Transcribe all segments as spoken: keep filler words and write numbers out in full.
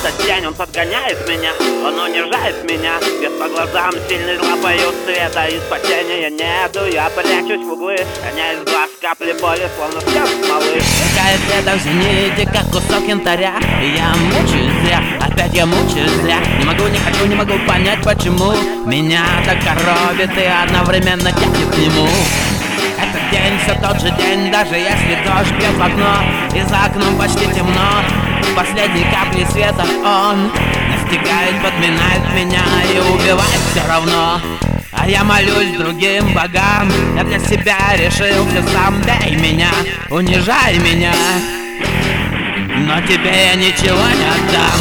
этот день он подгоняет меня, он унижает меня. Бьет по глазам сильной лапою света, из-под тени я не иду, я прячусь в углы. Роняя из глаз капли боли, словно слезы смолы. Мелькает где-то в зените, как кусок янтаря. И я мучаюсь зря, опять я мучаюсь зря. Не могу, не хочу, не могу понять, почему меня так коробит и одновременно тянет к нему. Этот день все тот же день, даже если дождь бьет в окно, и за окном почти темно. Последней капли света он настигает, подминает меня и убивает все равно. А я молюсь другим богам, я для себя решил все сам. Бей меня, унижай меня, но тебе я ничего не отдам.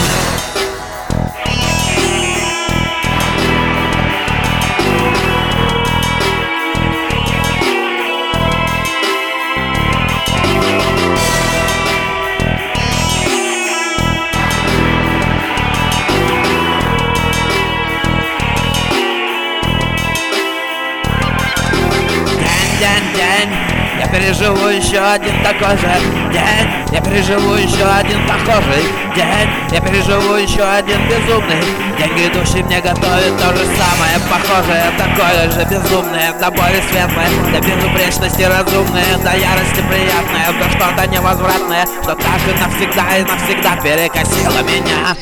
День, день, я переживу еще один такой же день. Я переживу еще один похожий день. Я переживу еще один безумный. Деньги души мне готовят то же самое, похожее, такое же безумное. До боли светлое, до безупречности разумное, до ярости приятное, до что-то невозвратное, что так и навсегда и навсегда перекосило меня.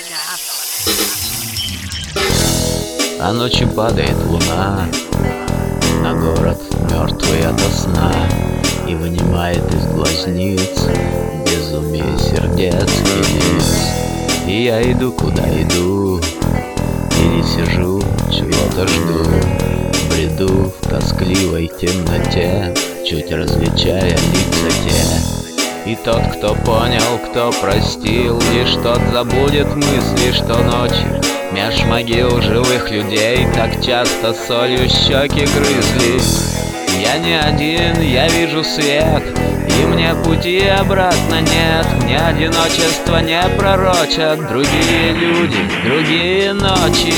А ночью падает луна на город, мертвый ото сна, и вынимает из глазниц безумие сердец и лиц. И я иду, куда иду, и не сижу, чего-то жду, бреду в тоскливой темноте, чуть различая лица те. И тот, кто понял, кто простил, лишь тот забудет мысли, что ночь меж могил живых людей так часто солью щеки грызли. Я не один, я вижу свет, и мне пути обратно нет. Мне одиночество не пророчат другие люди, другие ночи.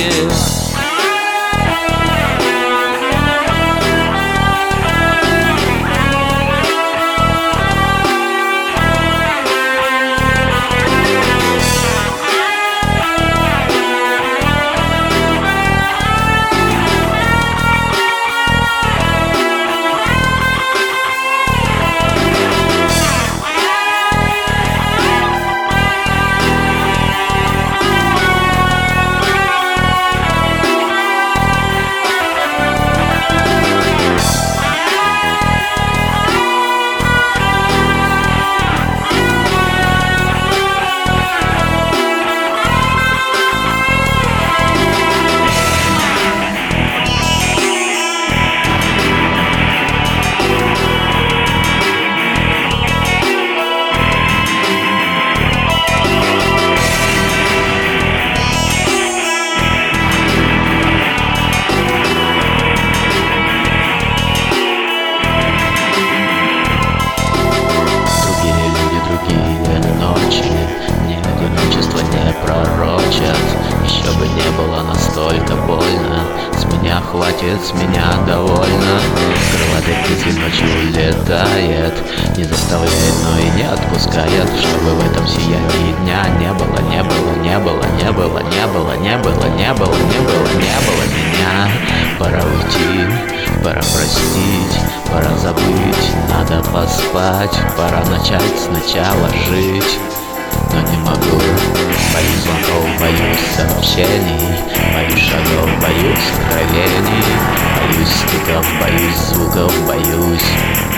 Еще бы не было настолько больно, с меня хватит, с меня довольно. Крылатый птицей ночью улетает, не заставляет, но и не отпускает, чтобы в этом сиянии дня не было, не было, не было, не было, не было, не было, не было, не было, не было меня. Пора уйти, пора простить, пора забыть, надо поспать, пора начать сначала жить. Но не могу, боюсь звонков, боюсь сообщений, боюсь шагов, боюсь откровений, боюсь стуков, боюсь звуков, боюсь